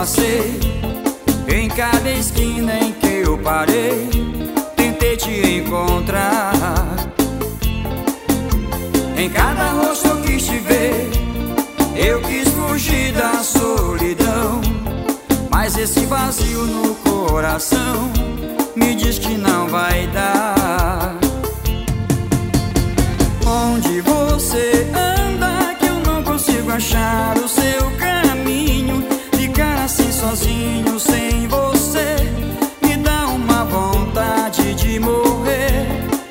passei, em cada esquina em que eu parei, tentei te encontrar. Em cada rosto eu quis te ver, eu quis fugir da solidão, mas esse vazio no coração me diz que não vai dar. Onde você anda que eu não consigo achar o seu caminho? Ficar assim sozinho sem você me dá uma vontade de morrer.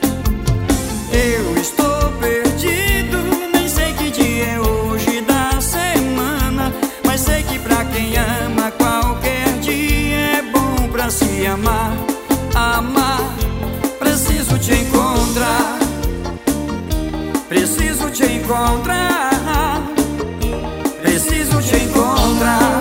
Eu estou perdido, nem sei que dia é hoje da semana, mas sei que pra quem ama qualquer dia é bom pra se amar. Amar, preciso te encontrar, preciso te encontrar, preciso te encontrar.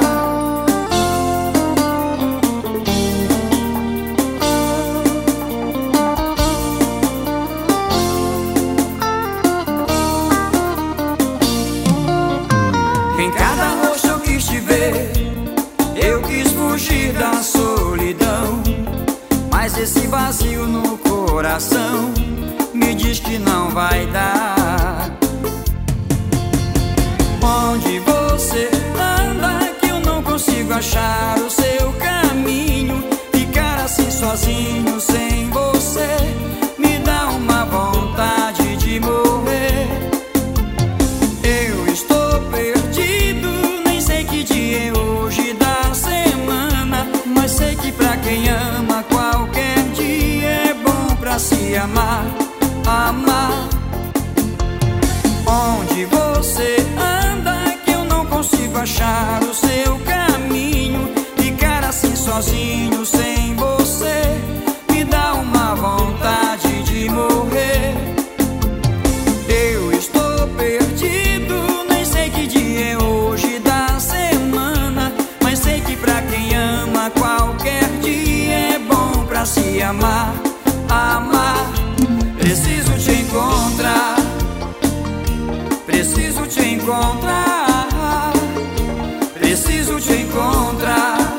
Em cada rosto eu quis te ver, eu quis fugir da solidão, mas esse vazio no coração me diz que não vai dar. Onde você anda que eu não consigo achar o seu caminho? Ficar assim sozinho sem você me dá uma vontade de morrer. Eu estou perdido, nem sei que dia é hoje da semana, mas sei que pra quem ama qualquer dia é bom pra se amar. Amar. Onde você anda que eu não consigo achar o seu caminho? Ficar assim sozinho sem você me dá uma vontade de morrer. Eu estou perdido, nem sei que dia é hoje da semana, mas sei que pra quem ama qualquer dia é bom pra se amar. Amar. Preciso te encontrar, preciso te encontrar, preciso te encontrar,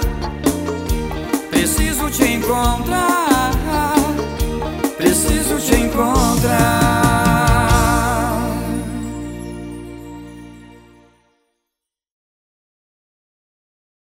preciso te encontrar, preciso te encontrar.